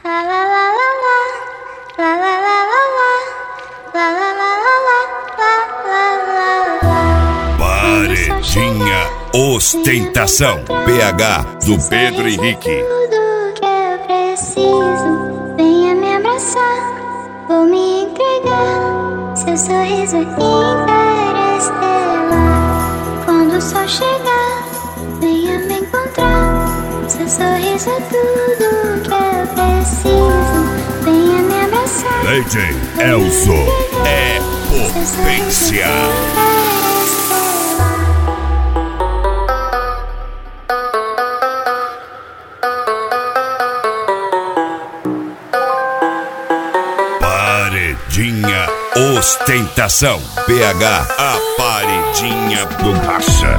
Paredinha Ostentação, PH do Pedro Henrique. Tudo que eu preciso, venha me abraçar, vou me entregar. Seu sorriso interestelar. Quando o sol chegar, venha me encontrar. Seu sorriso é tudo que eu preciso, venha me abraçar. DJ Elzo é potência. Paredinha Ostentação, PH, a paredinha do racha.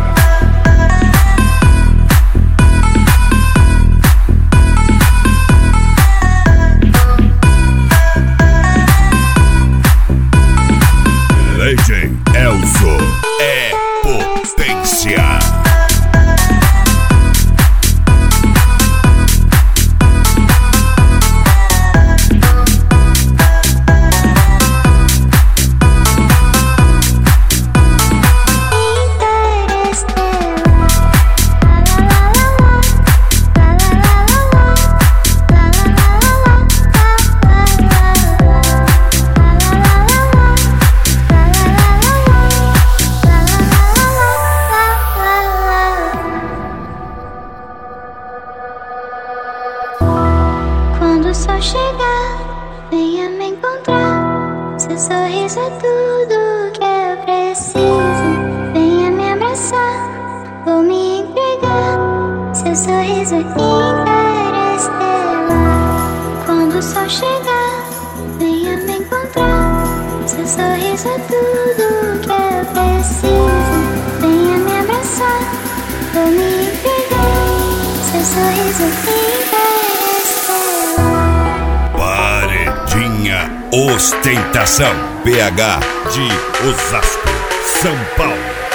DJ Elzo é potência. Quando o sol chegar, venha me encontrar. Seu sorriso é tudo que eu preciso, venha me abraçar, vou me entregar. Seu sorriso é interestelar. Quando o sol chegar, venha me encontrar. Seu sorriso é tudo que eu preciso, venha me abraçar, vou me entregar. Seu sorriso é Paredinha Ostentação, PH de Osasco, São Paulo.